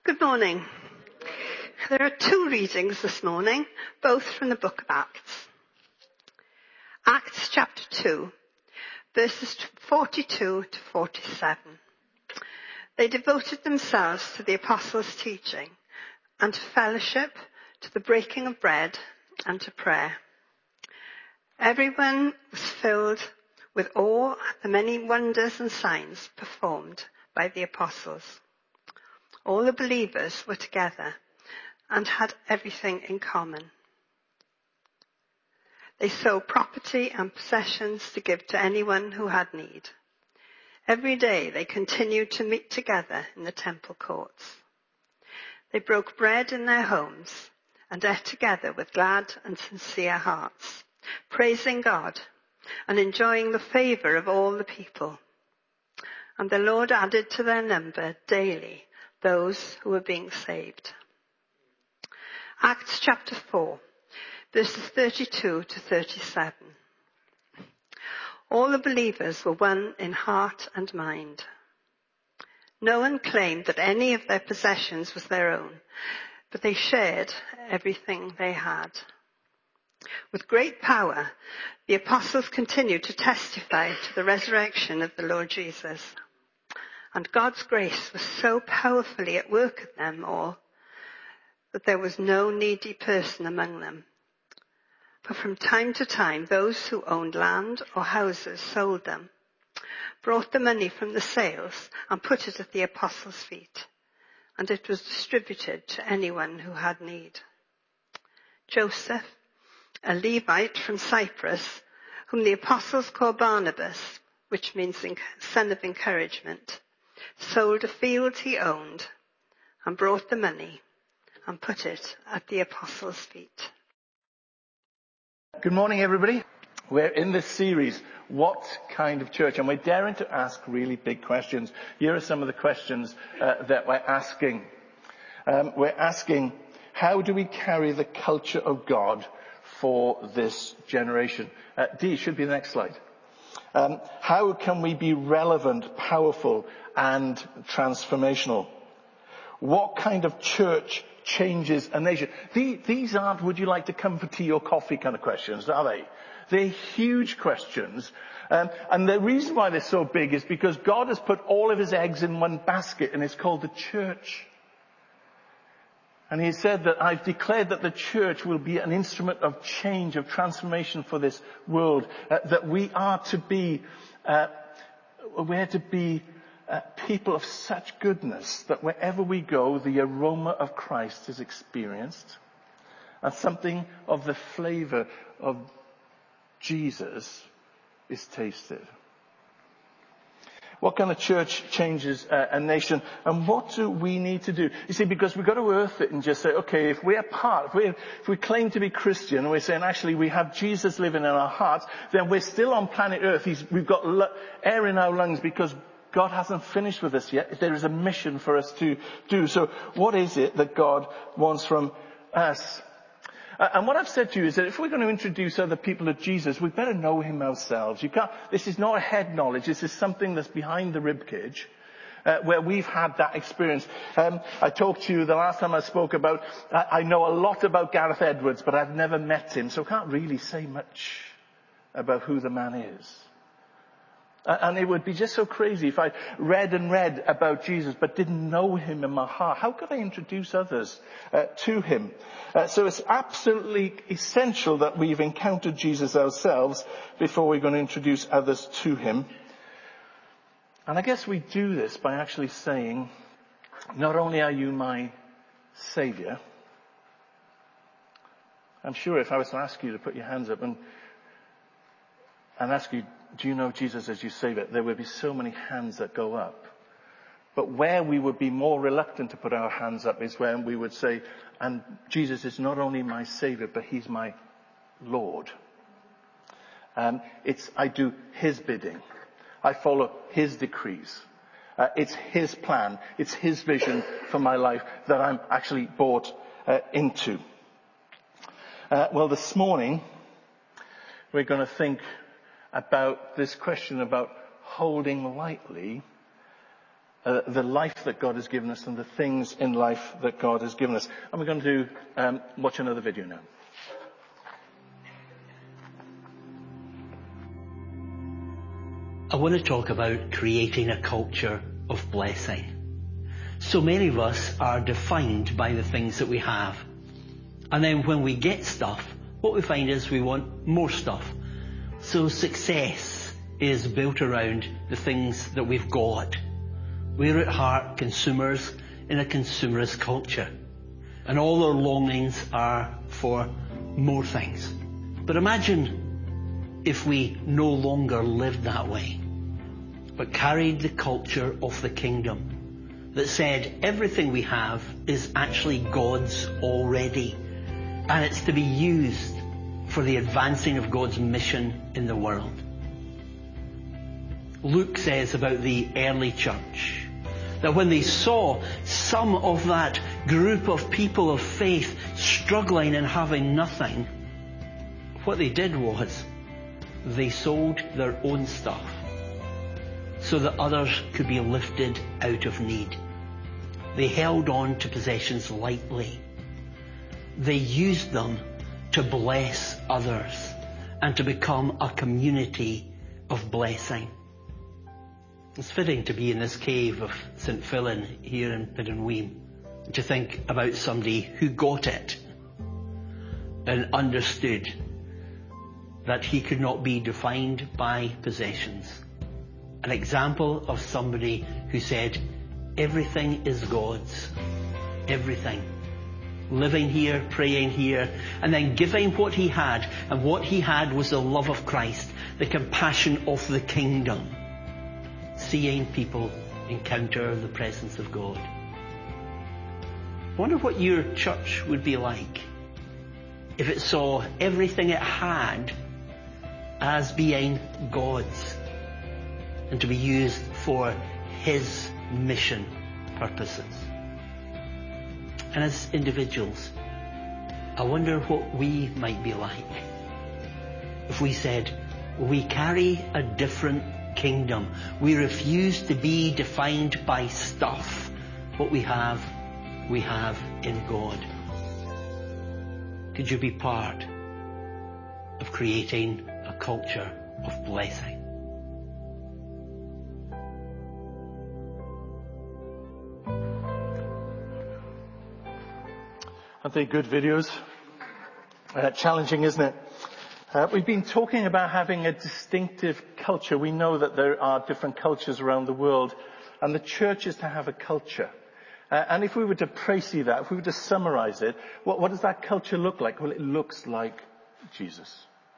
Good morning. There are two readings this morning, both from the book of Acts. Acts chapter 2, verses 42 to 47. They devoted themselves to the apostles' teaching and to fellowship, to the breaking of bread and to prayer. Everyone was filled with awe at the many wonders and signs performed by the apostles. All the believers were together and had everything in common. They sold property and possessions to give to anyone who had need. Every day they continued to meet together in the temple courts. They broke bread in their homes and ate together with glad and sincere hearts, praising God and enjoying the favor of all the people. And the Lord added to their number daily those who were being saved. Acts chapter 4, verses 32 to 37. All the believers were one in heart and mind. No one claimed that any of their possessions was their own, but they shared everything they had. With great power, the apostles continued to testify to the resurrection of the Lord Jesus. And God's grace was so powerfully at work in them all that there was no needy person among them. For from time to time, those who owned land or houses sold them, brought the money from the sales and put it at the apostles' feet, and it was distributed to anyone who had need. Joseph, a Levite from Cyprus, whom the apostles called Barnabas, which means son of encouragement, sold a field he owned and brought the money and put it at the apostles' feet. Good morning, everybody. We're in this series, What Kind of Church? And we're daring to ask really big questions. Here are some of the questions that we're asking. We're asking, how do we carry the culture of God for this generation? D should be the next slide. How can we be relevant, powerful, and transformational? What kind of church changes a nation? These aren't, would you like to come for tea or coffee kind of questions, are they? They're huge questions. And the reason why they're so big is because God has put all of his eggs in one basket, and it's called the church. And he said that I've declared that the church will be an instrument of change, of transformation for this world. That we are to be, people of such goodness that wherever we go, the aroma of Christ is experienced. And something of the flavor of Jesus is tasted. What kind of church changes a nation? And what do we need to do? You see, because we've got to earth it and just say, okay, if we claim to be Christian, and we're saying actually we have Jesus living in our hearts, then we're still on planet Earth. We've got air in our lungs because God hasn't finished with us yet. There is a mission for us to do. So what is it that God wants from us? And what I've said to you is that if we're going to introduce other people to Jesus, we better know him ourselves. This is not a head knowledge. This is something that's behind the ribcage, where we've had that experience. I talked to you the last time I spoke about, I know a lot about Gareth Edwards, but I've never met him, so I can't really say much about who the man is. And it would be just so crazy if I read about Jesus but didn't know him in my heart. How could I introduce others to him? So it's absolutely essential that we've encountered Jesus ourselves before we're going to introduce others to him. And I guess we do this by actually saying, not only are you my Savior, I'm sure if I was to ask you to put your hands up and ask you, do you know Jesus as your Savior? There would be so many hands that go up. But where we would be more reluctant to put our hands up is when we would say, and Jesus is not only my Savior, but he's my Lord. I do his bidding. I follow his decrees. It's his plan. It's his vision for my life that I'm actually bought into. Well, this morning, we're going to think about this question about holding lightly the life that God has given us and the things in life that God has given us. And we're going to watch another video now. I want to talk about creating a culture of blessing. So many of us are defined by the things that we have. And then when we get stuff, what we find is we want more stuff. So success is built around the things that we've got. We're at heart consumers in a consumerist culture. And all our longings are for more things. But imagine if we no longer lived that way, but carried the culture of the kingdom that said everything we have is actually God's already, and it's to be used for the advancing of God's mission in the world. Luke says about the early church that when they saw some of that group of people of faith struggling and having nothing, what they did was they sold their own stuff so that others could be lifted out of need. They held on to possessions lightly. They used them to bless others and to become a community of blessing. It's fitting to be in this cave of St. Fillan here in Piddenweem, to think about somebody who got it and understood that he could not be defined by possessions. An example of somebody who said, everything is God's. Everything. Living here, praying here, and then giving what he had. And what he had was the love of Christ, the compassion of the kingdom. Seeing people encounter the presence of God. I wonder what your church would be like if it saw everything it had as being God's and to be used for his mission purposes. And as individuals, I wonder what we might be like if we said, we carry a different kingdom. We refuse to be defined by stuff. What we have in God. Could you be part of creating a culture of blessing? Aren't they good videos? Challenging, isn't it? We've been talking about having a distinctive culture. We know that there are different cultures around the world, and the church is to have a culture. And if we were to précis that, if we were to summarize it, what does that culture look like? Well, it looks like Jesus.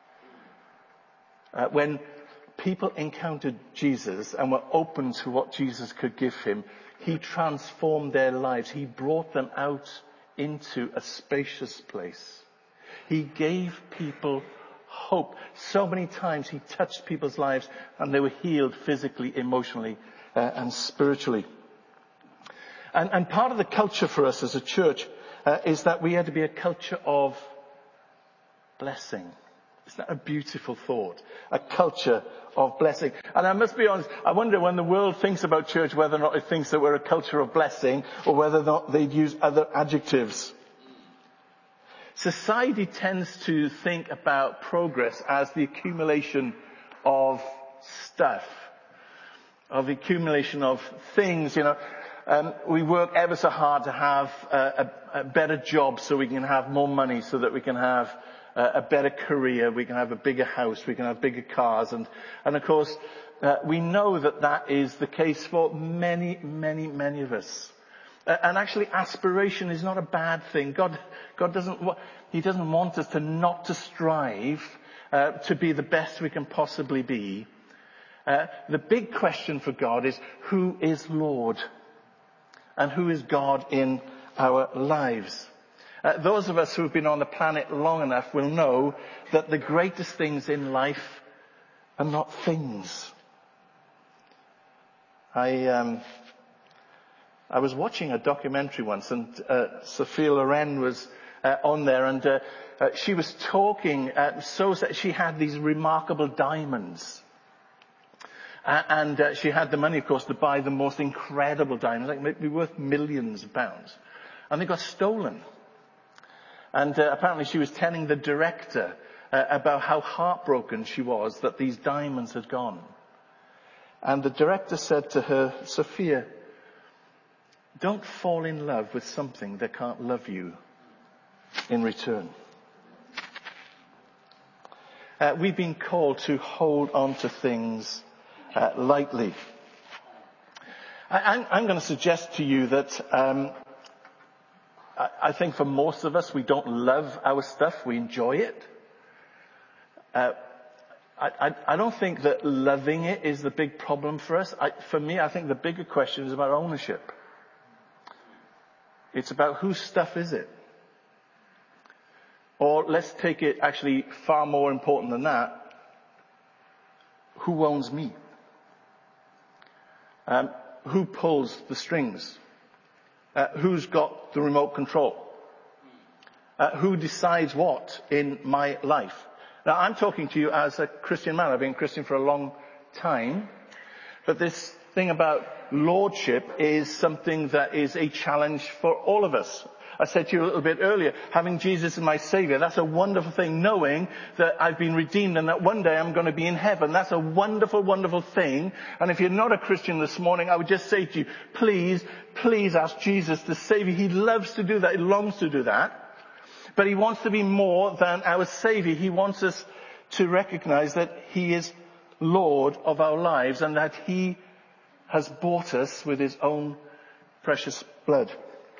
When people encountered Jesus and were open to what Jesus could give him, he transformed their lives. He brought them out into a spacious place. He gave people hope. So many times he touched people's lives and they were healed physically, emotionally, and spiritually. And part of the culture for us as a church is that we had to be a culture of blessing. Isn't that a beautiful thought? A culture of blessing. And I must be honest, I wonder when the world thinks about church whether or not it thinks that we're a culture of blessing or whether or not they'd use other adjectives. Society tends to think about progress as the accumulation of stuff, of the accumulation of things, we work ever so hard to have a better job so we can have more money, so that we can have a better career, we can have a bigger house, we can have bigger cars. And of course, we know that that is the case for many, many, many of us. And actually, aspiration is not a bad thing. God doesn't want us not to strive to be the best we can possibly be. The big question for God is, who is Lord? And who is God in our lives? Those of us who have been on the planet long enough will know that the greatest things in life are not things. I was watching a documentary once, and Sophia Loren was on there, and she was talking so that she had these remarkable diamonds. And she had the money, of course, to buy the most incredible diamonds, like maybe worth millions of pounds. And they got stolen. And apparently she was telling the director about how heartbroken she was that these diamonds had gone. And the director said to her, Sophia, don't fall in love with something that can't love you in return. We've been called to hold on to things lightly. I'm going to suggest to you that I think for most of us, we don't love our stuff. We enjoy it. I don't think that loving it is the big problem for us. For me, I think the bigger question is about ownership. It's about whose stuff is it? Or let's take it actually far more important than that. Who owns me? Who pulls the strings? Who's got the remote control? Who decides what in my life? Now, I'm talking to you as a Christian man. I've been a Christian for a long time. But this thing about lordship is something that is a challenge for all of us. I said to you a little bit earlier, having Jesus as my Savior, that's a wonderful thing, knowing that I've been redeemed and that one day I'm going to be in heaven. That's a wonderful, wonderful thing. And if you're not a Christian this morning, I would just say to you, please ask Jesus to save you. He loves to do that. He longs to do that. But he wants to be more than our Savior. He wants us to recognize that he is Lord of our lives and that he has bought us with his own precious blood.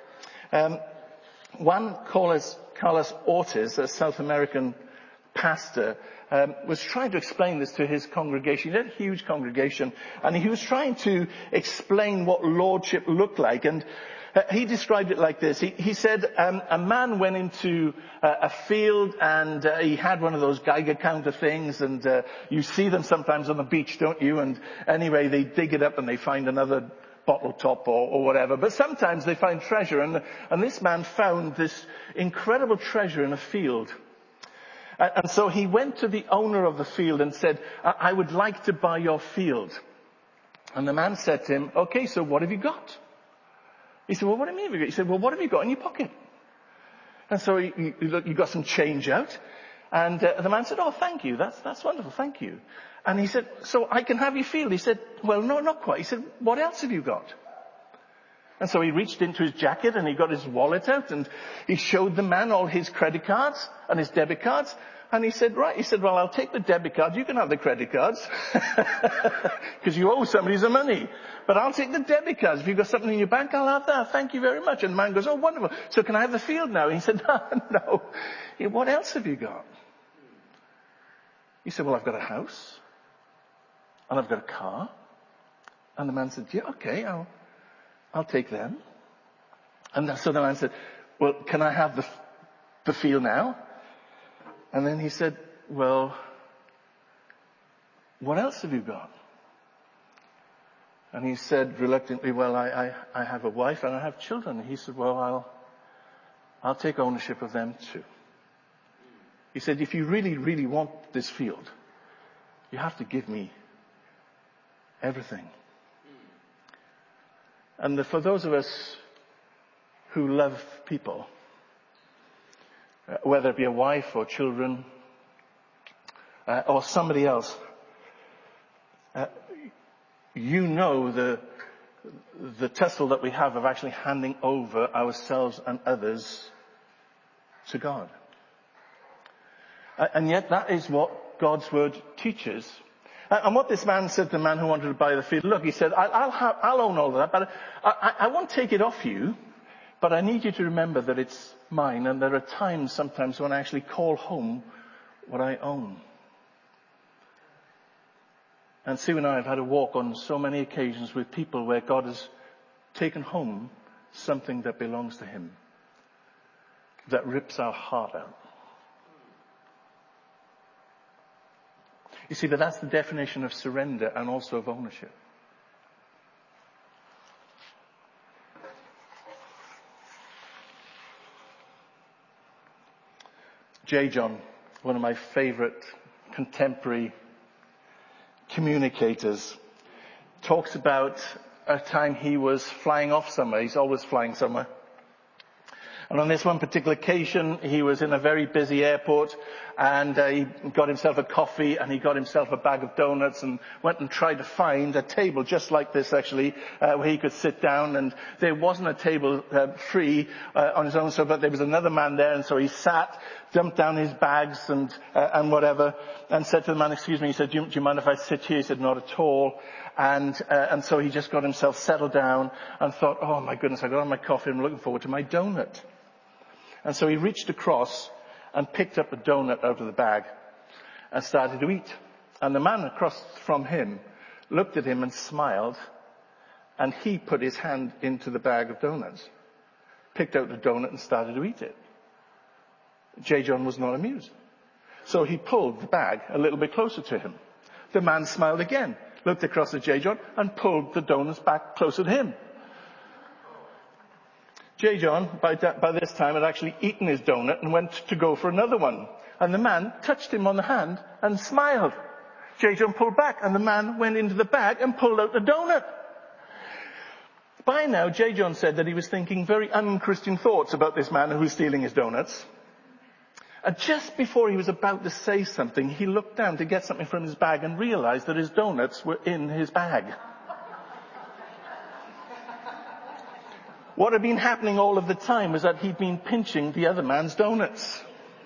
Juan Carlos Ortiz, a South American pastor, was trying to explain this to his congregation. He had a huge congregation, and he was trying to explain what lordship looked like. And he described it like this. He said a man went into a field and he had one of those Geiger counter things, and you see them sometimes on the beach, don't you? And anyway, they dig it up and they find another bottle top or whatever. But sometimes they find treasure, and this man found this incredible treasure in a field. And so he went to the owner of the field and said, I would like to buy your field. And the man said to him, okay, so what have you got? He said, well, what do you mean have you got? He said, well, what have you got in your pocket? And so he got some change out. And the man said, oh, thank you. That's wonderful. Thank you. And he said, so I can have your field? He said, well, no, not quite. He said, what else have you got? And so he reached into his jacket and he got his wallet out and he showed the man all his credit cards and his debit cards. And he said, right. He said, well, I'll take the debit cards. You can have the credit cards because you owe somebody some money. But I'll take the debit cards. If you've got something in your bank, I'll have that. Thank you very much. And the man goes, oh, wonderful. So can I have the field now? And he said, no. He said, what else have you got? He said, well, I've got a house and I've got a car. And the man said, yeah, okay, I'll take them. And so the man said, well, can I have the field now? And then he said, well, what else have you got? And he said reluctantly, well, I have a wife and I have children. And he said, well, I'll take ownership of them too. He said, if you really, really want this field, you have to give me everything. And for those of us who love people, whether it be a wife or children or somebody else, you know the tussle that we have of actually handing over ourselves and others to God. And yet that is what God's word teaches. And what this man said to the man who wanted to buy the field, look, he said, I'll own all of that, but I won't take it off you, but I need you to remember that it's mine, and there are times sometimes when I actually call home what I own. And Sue and I have had a walk on so many occasions with people where God has taken home something that belongs to him, that rips our heart out. You see, but that's the definition of surrender and also of ownership. J. John, one of my favorite contemporary communicators, talks about a time he was flying off somewhere. He's always flying somewhere. And on this one particular occasion, he was in a very busy airport, and he got himself a coffee and he got himself a bag of donuts and went and tried to find a table just like this actually, where he could sit down. And there wasn't a table free on his own, but there was another man there, and so he sat, dumped down his bags and whatever, and said to the man, excuse me, he said, do you mind if I sit here? He said, not at all. And so he just got himself settled down and thought, oh my goodness, I got on my coffee, I'm looking forward to my donut. And so he reached across and picked up a donut out of the bag and started to eat. And the man across from him looked at him and smiled, and he put his hand into the bag of donuts, picked out the donut and started to eat it. J. John was not amused. So he pulled the bag a little bit closer to him. The man smiled again, looked across at J. John and pulled the donuts back closer to him. J. John, by this time, had actually eaten his donut and went to go for another one. And the man touched him on the hand and smiled. J. John pulled back, and the man went into the bag and pulled out the donut. By now, J. John said that he was thinking very unchristian thoughts about this man who was stealing his donuts. And just before he was about to say something, he looked down to get something from his bag and realized that his donuts were in his bag. What had been happening all of the time was that he'd been pinching the other man's donuts.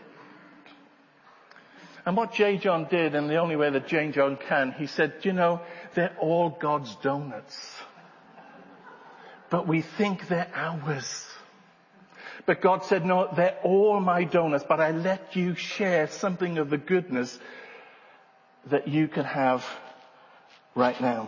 And what J. John did, in the only way that J. John can, he said, you know, they're all God's donuts. But we think they're ours. But God said, no, they're all my donuts, but I let you share something of the goodness that you can have right now.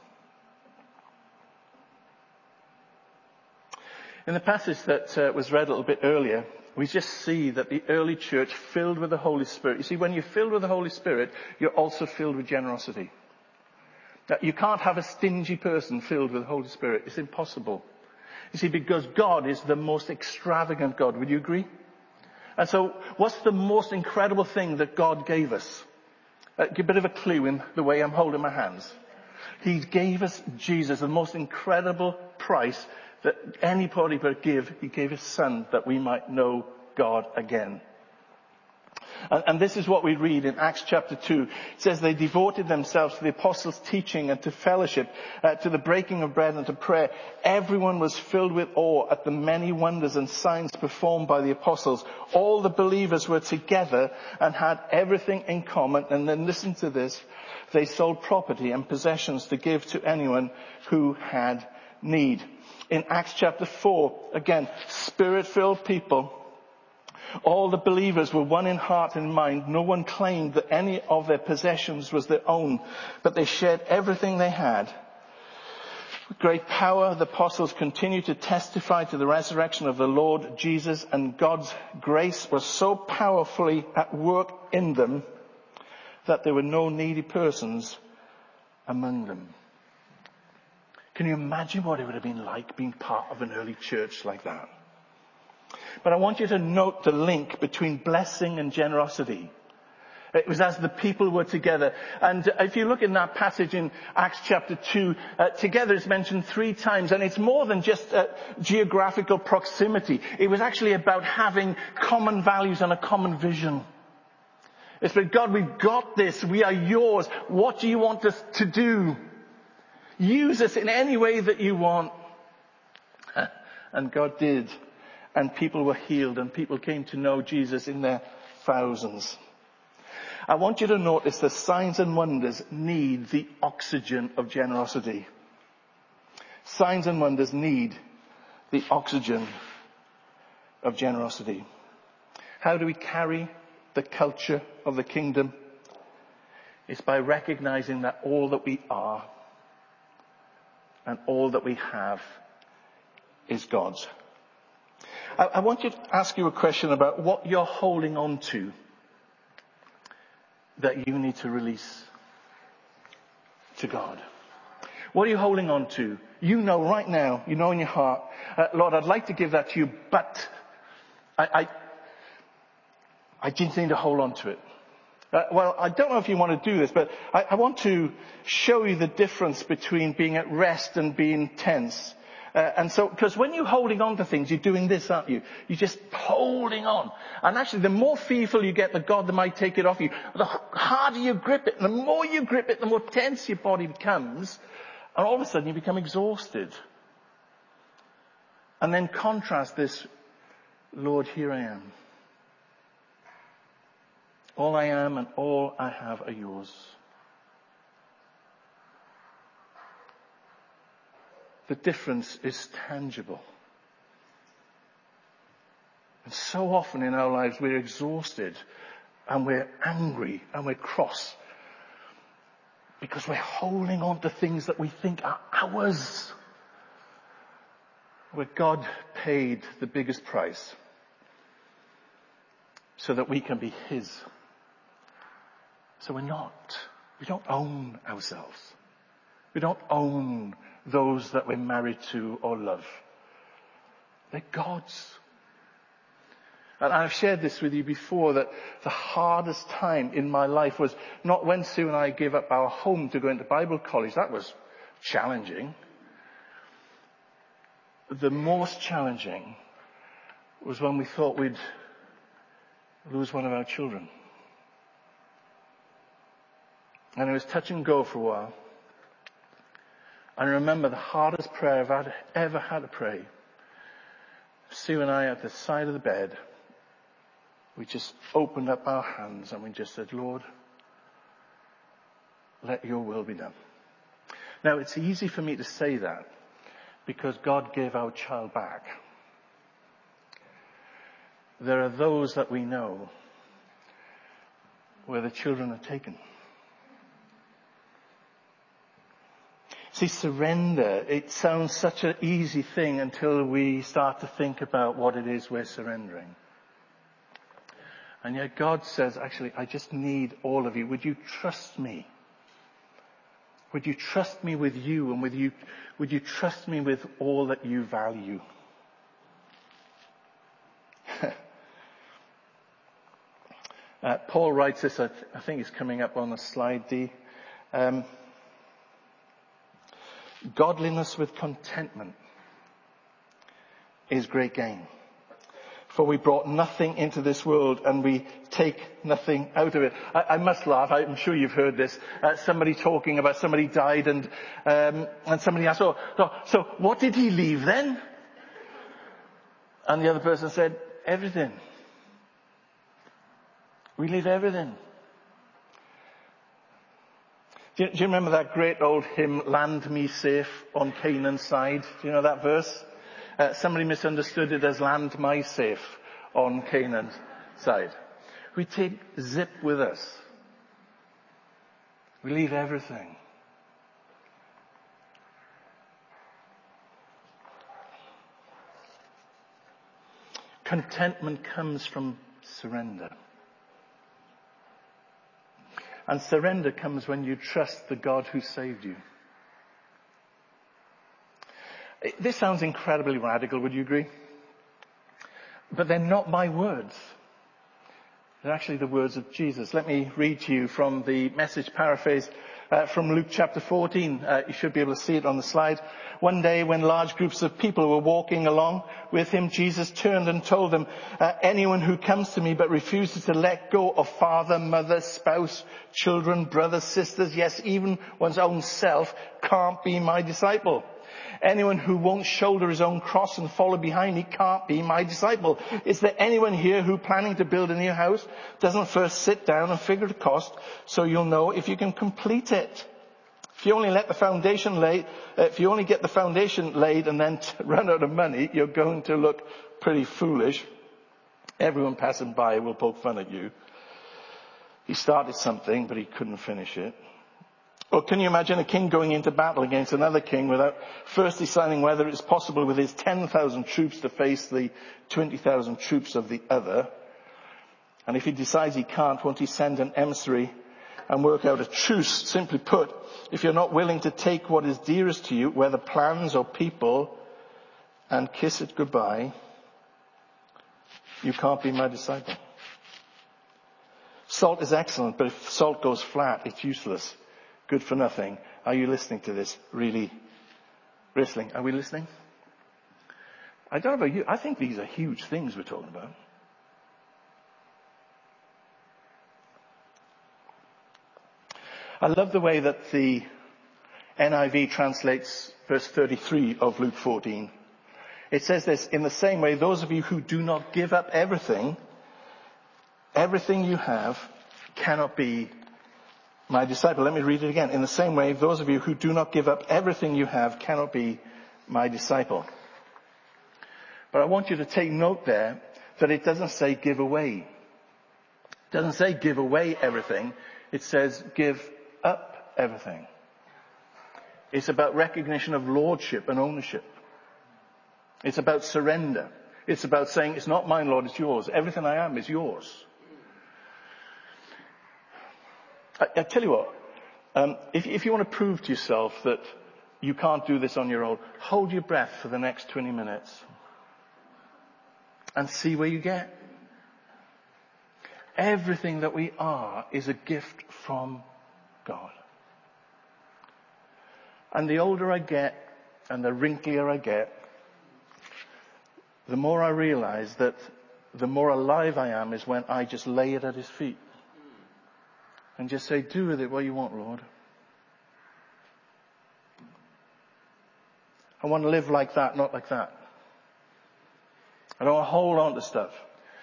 In the passage that was read a little bit earlier, we just see that the early church filled with the Holy Spirit. You see, when you're filled with the Holy Spirit, you're also filled with generosity. Now, you can't have a stingy person filled with the Holy Spirit. It's impossible. You see, because God is the most extravagant God. Would you agree? And so, what's the most incredible thing that God gave us? A bit of a clue in the way I'm holding my hands. He gave us Jesus, the most incredible price that anybody could give. He gave his son that we might know God again. And this is what we read in Acts chapter 2. It says they devoted themselves to the apostles' teaching and to fellowship, to the breaking of bread and to prayer. Everyone was filled with awe at the many wonders and signs performed by the apostles. All the believers were together and had everything in common. And then listen to this. They sold property and possessions to give to anyone who had need. In Acts chapter 4, again, Spirit-filled people. All the believers were one in heart and mind. No one claimed that any of their possessions was their own, but they shared everything they had. With great power, the apostles continued to testify to the resurrection of the Lord Jesus, and God's grace was so powerfully at work in them that there were no needy persons among them. Can you imagine what it would have been like being part of an early church like that? But I want you to note the link between blessing and generosity. It was as the people were together. And if you look in that passage in Acts chapter 2, together is mentioned 3 times. And it's more than just geographical proximity. It was actually about having common values and a common vision. It's like, God, we've got this. We are yours. What do you want us to do? Use us in any way that you want. And God did. And people were healed and people came to know Jesus in their thousands. I want you to notice that signs and wonders need the oxygen of generosity. Signs and wonders need the oxygen of generosity. How do we carry the culture of the kingdom? It's by recognizing that all that we are and all that we have is God's. I want to ask you a question about what you're holding on to that you need to release to God. What are you holding on to? You know right now, you know in your heart, Lord, I'd like to give that to you, but I just need to hold on to it. Well, I don't know if you want to do this, but I want to show you the difference between being at rest and being tense. Because when you're holding on to things, you're doing this, aren't you? You're just holding on. And actually, the more fearful you get that God might take it off you, the harder you grip it. And the more you grip it, the more tense your body becomes. And all of a sudden, you become exhausted. And then contrast this, Lord, here I am. All I am and all I have are yours. The difference is tangible. And so often in our lives we're exhausted and we're angry and we're cross because we're holding on to things that we think are ours, where God paid the biggest price so that we can be His. So we don't own ourselves. We don't own those that we're married to or love. They're God's. And I've shared this with you before, that the hardest time in my life was not when Sue and I gave up our home to go into Bible college. That was challenging. The most challenging was when we thought we'd lose one of our children. And it was touch and go for a while. And I remember the hardest prayer I've ever had to pray. Sue and I at the side of the bed, we just opened up our hands and we just said, Lord, let your will be done. Now, it's easy for me to say that because God gave our child back. There are those that we know where the children are taken. See, surrender, it sounds such an easy thing until we start to think about what it is we're surrendering. And yet God says, actually, I just need all of you. Would you trust me? Would you trust me with you, and would you trust me with all that you value? Paul writes this, I think it's coming up on the slide, Dee. Godliness with contentment is great gain. For we brought nothing into this world and we take nothing out of it. I must laugh. I'm sure you've heard this. Somebody talking about somebody died and somebody asked, so what did he leave then? And the other person said, everything. We leave everything. Do you remember that great old hymn, Land Me Safe on Canaan's Side? Do you know that verse? Somebody misunderstood it as Land My Safe on Canaan's Side. We take zip with us. We leave everything. Contentment comes from surrender. And surrender comes when you trust the God who saved you. This sounds incredibly radical, would you agree? But they're not my words. They're actually the words of Jesus. Let me read to you from the Message paraphrase from Luke chapter 14. You should be able to see it on the slide. One day when large groups of people were walking along with him, Jesus turned and told them, anyone who comes to me but refuses to let go of father, mother, spouse, children, brothers, sisters, yes, even one's own self, can't be my disciple. Anyone who won't shoulder his own cross and follow behind me can't be my disciple. Is there anyone here who, planning to build a new house, doesn't first sit down and figure the cost so you'll know if you can complete it? If you only get the foundation laid and then run out of money, you're going to look pretty foolish. Everyone passing by will poke fun at you. He started something, but he couldn't finish it. Or can you imagine a king going into battle against another king without first deciding whether it's possible with his 10,000 troops to face the 20,000 troops of the other? And if he decides he can't, won't he send an emissary and work out a truce? Simply put, if you're not willing to take what is dearest to you, whether plans or people, and kiss it goodbye, you can't be my disciple. Salt is excellent, but if salt goes flat, it's useless. Good for nothing. Are you listening to this? Really? Wrestling. Are we listening? I don't know about you. I think these are huge things we're talking about. I love the way that the NIV translates verse 33 of Luke 14. It says this, in the same way, those of you who do not give up everything you have cannot be my disciple. Let me read it again. In the same way, those of you who do not give up everything you have cannot be my disciple. But I want you to take note there that it doesn't say give away. It doesn't say give away everything. It says give up everything. It's about recognition of lordship and ownership. It's about surrender. It's about saying, it's not mine, Lord, it's yours. Everything I am is yours. I tell you what, if you want to prove to yourself that you can't do this on your own, hold your breath for the next 20 minutes and see where you get. Everything that we are is a gift from God. And the older I get and the wrinklier I get, the more I realize that the more alive I am is when I just lay it at his feet. And just say, do with it what you want, Lord. I want to live like that, not like that. I don't want to hold on to stuff.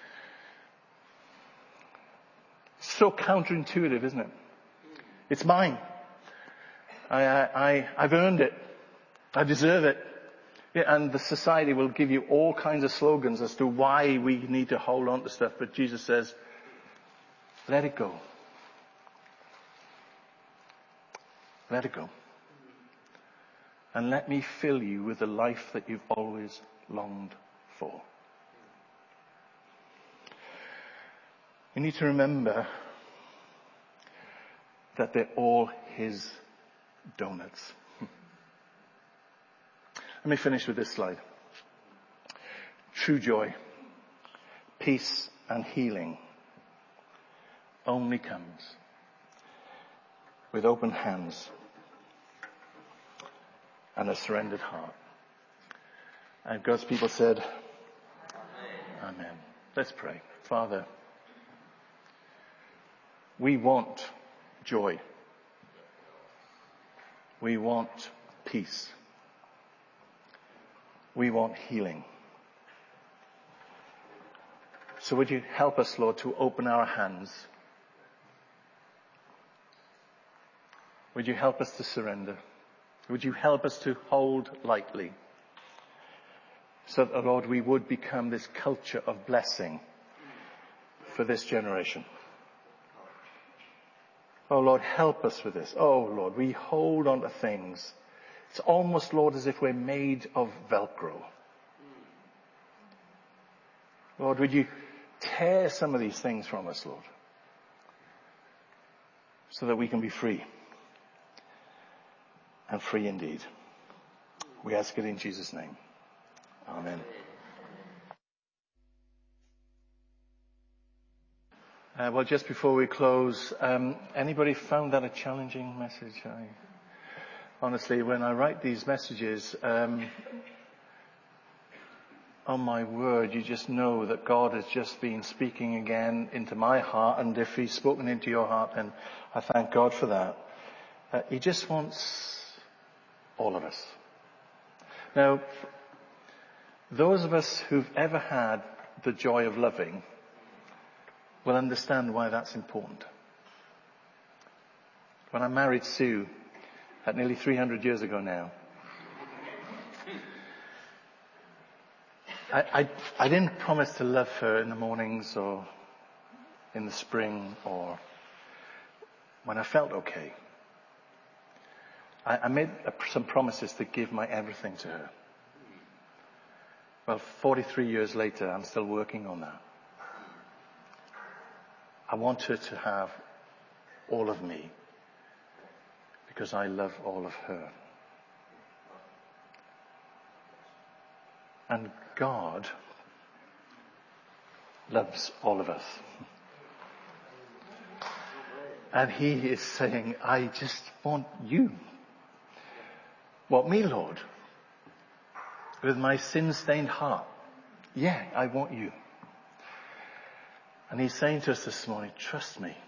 It's so counterintuitive, isn't it? It's mine. I've earned it. I deserve it. Yeah, and the society will give you all kinds of slogans as to why we need to hold on to stuff. But Jesus says, let it go. Let it go. And let me fill you with the life that you've always longed for. You need to remember that they're all his donuts. Let me finish with this slide. True joy, peace and healing only comes with open hands and a surrendered heart. And God's people said, Amen. Let's pray. Father, we want joy. We want peace. We want healing. So would you help us, Lord, to open our hands? Would you help us to surrender? Would you help us to hold lightly? So that, Lord, we would become this culture of blessing for this generation. Oh, Lord, help us with this. Oh, Lord, we hold on to things. It's almost, Lord, as if we're made of Velcro. Lord, would you tear some of these things from us, Lord, so that we can be free, and free indeed. We ask it in Jesus' name. Amen. Well, just before we close, anybody found that a challenging message? Honestly, when I write these messages, oh my word, you just know that God has just been speaking again into my heart, and if he's spoken into your heart, then I thank God for that. He just wants all of us. Now, those of us who've ever had the joy of loving will understand why that's important. When I married Sue, at nearly 300 years ago now, I didn't promise to love her in the mornings or in the spring or when I felt okay. I made some promises to give my everything to her. Well, 43 years later, I'm still working on that. I want her to have all of me because I love all of her. And God loves all of us. And he is saying, I just want you. Want me, Lord? With my sin-stained heart. Yeah, I want you. And he's saying to us this morning, trust me.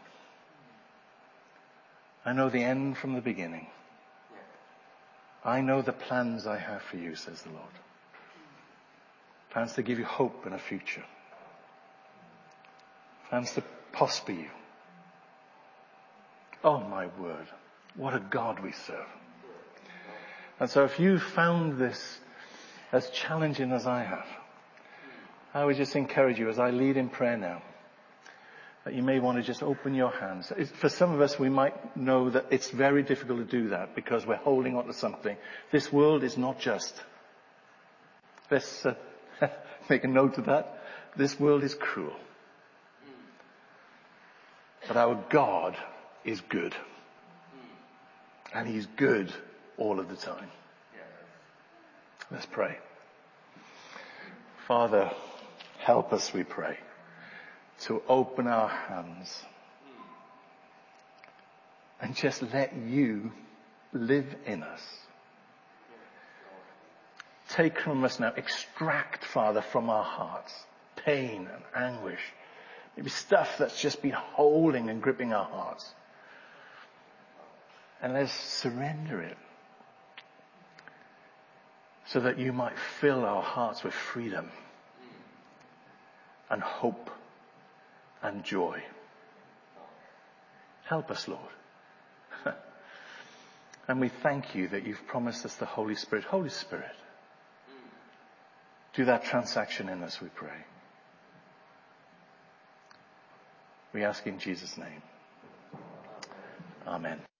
I know the end from the beginning. I know the plans I have for you, says the Lord. Plans to give you hope and a future. Plans to prosper you. Oh my word, what a God we serve. And so if you found this as challenging as I have, I would just encourage you as I lead in prayer now, that you may want to just open your hands. For some of us, we might know that it's very difficult to do that because we're holding on to something. This world is not just. Let's make a note of that. This world is cruel. But our God is good. And he's good all of the time. Let's pray. Father, help us, we pray, to open our hands and just let you live in us. Take from us now, extract, Father, from our hearts, pain and anguish. Maybe stuff that's just been holding and gripping our hearts. And let's surrender it so that you might fill our hearts with freedom and hope and joy. Help us, Lord. And we thank you that you've promised us the Holy Spirit. Holy Spirit, do that transaction in us, we pray. We ask in Jesus' name. Amen.